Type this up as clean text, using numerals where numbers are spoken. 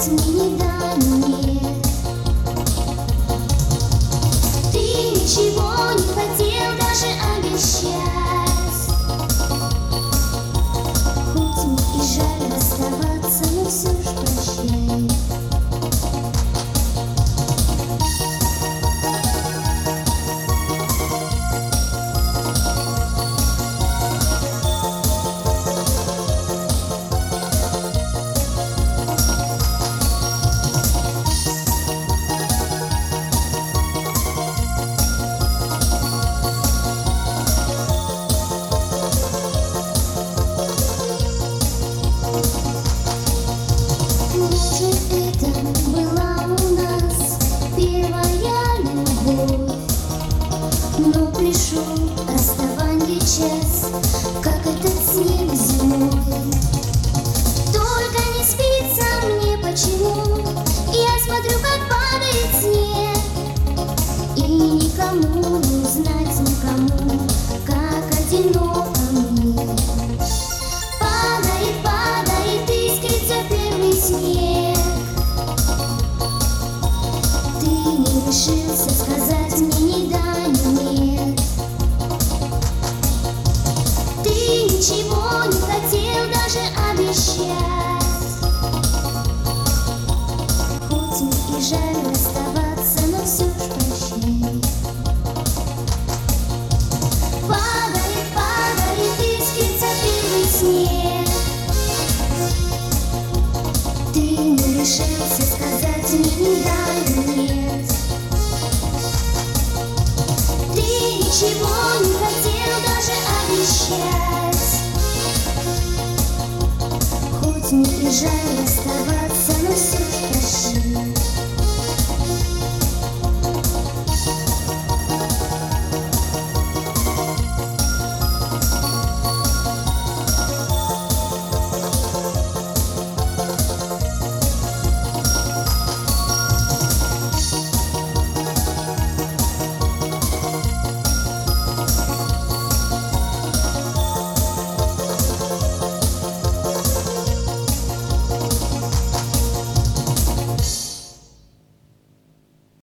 сказать мне не да, нет. Ты ничего не хотел даже обещать. Хоть мне и жаль расставаться, но все ж прощай. Но пришел расставанье час, как этот снег зимой. Только не спится мне почему. Я смотрю, как падает снег, и никому не узнать, никому, как одиноко мне. Падает, падает, искрится первый снег. Ты не решился сказать мне не да. Ничего не хотел даже обещать. Хоть мне и жаль расставаться, но все ж прощай. Падает, падает, искрится первый снег. Ты не решился сказать мне не да, нет. Ты ничего не хотел даже обещать. Хоть мне и жаль расставаться, но все ж прощай.